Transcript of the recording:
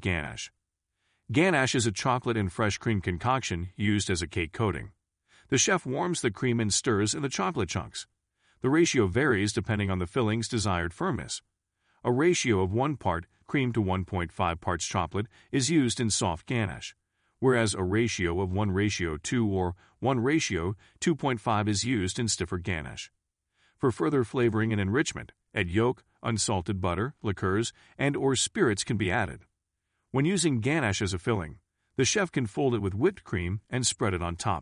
Ganache. Ganache is a chocolate and fresh cream concoction used as a cake coating. The chef warms the cream and stirs in the chocolate chunks. The ratio varies depending on the filling's desired firmness. A ratio of 1 part cream to 1.5 parts chocolate is used in soft ganache, whereas a ratio of 1:2 or 1:2.5 is used in stiffer ganache. For further flavoring and enrichment, add yolk, unsalted butter, liqueurs, and/or spirits can be added. When using ganache as a filling, the chef can fold it with whipped cream and spread it on top.